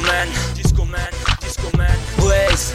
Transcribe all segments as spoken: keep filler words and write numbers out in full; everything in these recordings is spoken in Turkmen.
man, disco man, disco man, Blaze.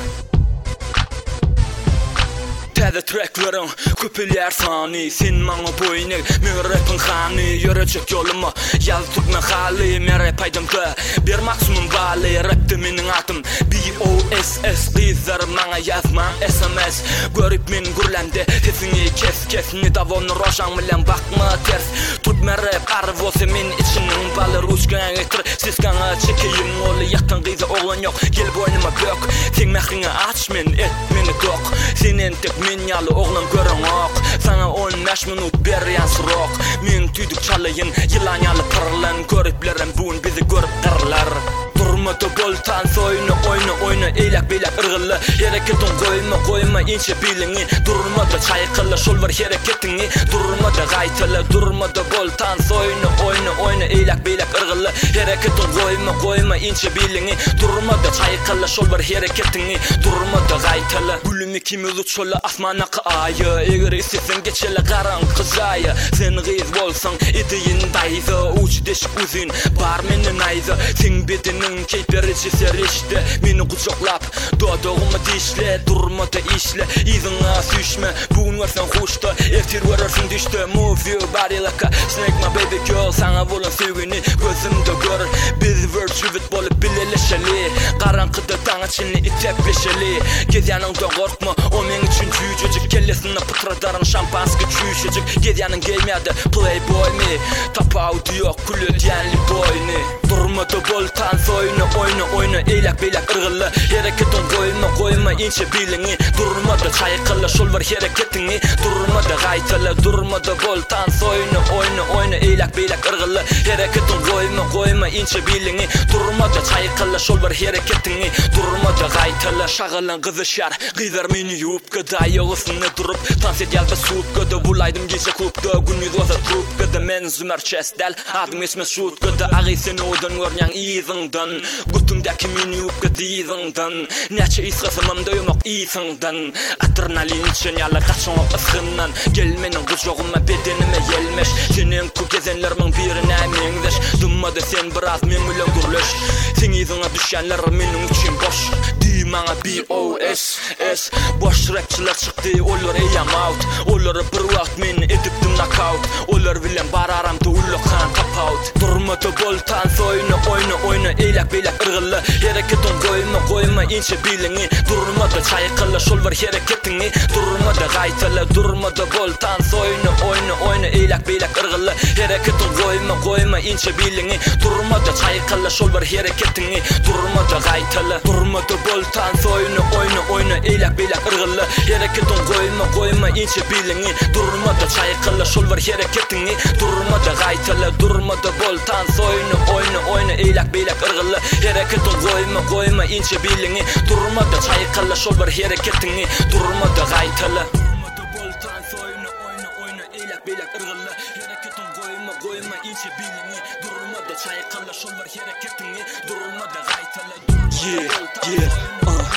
Täze tracklarım köpüler sani sen maňa boýny men rapin hany ýörejek ýoluma ýaz tutma haly men rap aýdymda bir maksimum baly rapde meniň atym B O S S Bizler maňa ýazma S M S görüp men gürlemde sesini kes kes ne davon roşan bilen bakma ters tutma rap arwosy men içiniň baly ruşgan getir siz gaňa çekeýin oly ýaktan gyza oglan ýok gel boýnuma bök sen mähriňi aç men et meni dok senen tek men ýaly oglan görüň ok sana on beş minut berýän surok men tüdük çalyyn ýylan ýaly pyrlan görüplerim bugün bizi görüp gyrlar durmada boltan soýny oýna oýna eýlek beýlek ırgylly hereketin goýma goýma inçe biliňi durmada çaýkyly şol bir hereketiňi durmada gaýtyly durmada boltan soýny oýna oýna eýlek beýlek ırgylly hereketin goýma goýma inçe biliňi durmada çaýkyly şol bir hereketiňi durmada gaýtyly gülümi kimi uçuly asmana aýy eger isesen geçeli garanky zaýy sen gyz bolsaň ediň daýzy uç deşik uzyn bar meni naýzy sen bedeniň keyperçi serişde meni guçaklap dodogymy dişle durmada işle iziňa süýşme bugün warsan hoşda ertir wararsyň düşde move your body like a snake my baby girl saňa bolan sevgini gözümde gör biz virtual bolup bileleşeli garankyda taňa çynly itepleşeli gezýanyňda gorkma o men üçin çüýjejek kellesine pıtradarın şampanski çüýşejek gezýanyň gelmedi playboy me tapawdy ýok kulü diýenli boyny durmada boltan soýny oýna oýna eýlek beýlek ırgylly hereketin goýma goýma inçe biliňi durmada çaýkyly şol bir hereketiňi durmada gaýtyly durmada boltan soýny oýna oýna eýlek beýlek ırgylly hereketin goýma goýma inçe biliňi durmada çaýkyly şol bir hereketiňi durmada gaýtyly şagalan gyzyşar gyzar meni ýupkada ýogysyny durup tans edýäldi suutkada bulaýdym gece klubda gündüz wazat klubda men zümer çesdel adym esme suutkada agysyny odan görňän iziňden gutundaki meni ýupka diziňden näçe isgasymam doýmak iziňden adrenalin üçin ýaly gaçoň ysgyndan gelmeniň gujogyma bedenime ýelmeş senen ku gezenleriň birine meňdeş dummada sen biraz men bilen gürleş sen iziňe düşýänler meniň üçin boş maňa B O S S boş rapçylar çykdy olar eýam out olar bir wagt men edipdim knockout olar bilen bararam tuullukan tapout durmada boltan soýny oýna oýna eýlek beýlek ırgylly hereketin goýma goýma inçe biliňi durmada çaýkyly şol bir hereketiňi durmada gaýtyly durmada boltan soýny oýna oýna eýlek beýlek ırgylly hereketin goýma goýma inçe biliňi durmada çaýkyly şol bir hereketiňi durmada gaýtyly durmada boltan soýny oýna oýna eýlek beýlek ırgylly hereketin goýma goýma inçe biliňi durmada çaýkyly şol bir hereketiňi durmada gaýtyly durmada boltan soýny oýna oýna eýlek beýlek ırgylly hereketin goýma goýma inçe biliňi durmada çaýkyly şol bir hereketiňi durmada gaýtyly durmada boltan soýny oýna oýna eýlek beýlek ırgylly hereketin goýma goýma inçe biliňi durmada çaýkyly şol bir hereketiňi durmada gaýtyly yeah yeah uh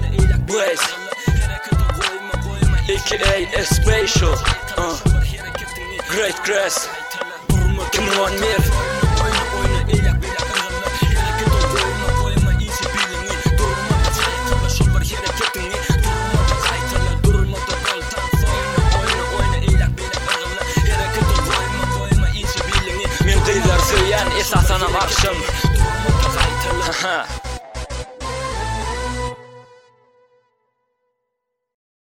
Blaze A K A Special uh. Great Grass Come on Mir Men gyzar söýän esasanam akşam